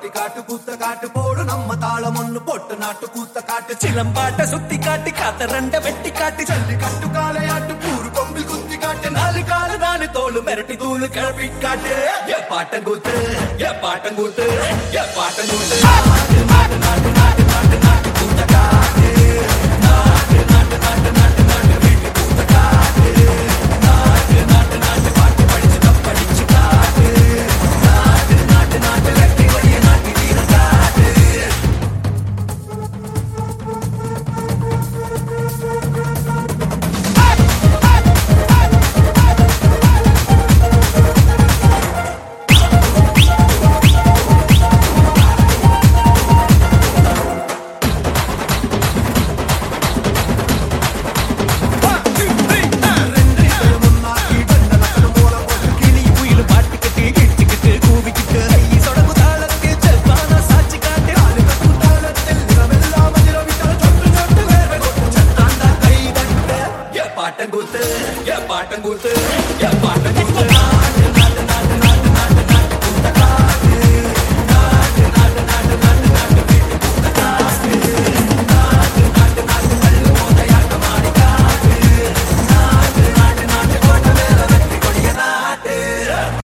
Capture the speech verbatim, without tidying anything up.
பட்டி காட்டு கூத்த காட்டு போடு நம்ம தாளம் ஒண்ணு போட்டு நாட்டு கூத்த காட்டு சிலம்பாட்ட சுத்தி காட்டி காத்த ரெண்ட வெட்டி காட்டி சல்லி கட்டு காலையாட்டு கூறு கொம்பில் குத்தி காட்டு நாலு காலு தானு தோளு மிரட்டி தூளு கிளப்பி காட்டு ஏ பாட்டங்கூத்து ஏ பாட்டங்கூத்து ஏ பாட்டங்கூத்து நாட்டு நாட்டு நாட்டு நாட்டு நாட்டு நாட்டு கூத்த காட்டு நாட்டு நாட்டு நாட்டு நாட்டு நாட்டு வீட்டு கூத்த காட்டு நாட்டு நாட்டு நாட்டு பாட்டு படிச்சு தப்படிச்சு காட்டு நாட்டு நாட்டு நாட்டு லட்டி வைய நாட்டி வீர காட்டு பாட்டங்கூத்து ஏ பாட்டங்கூத்து ஏ பாட்டங்கூத்து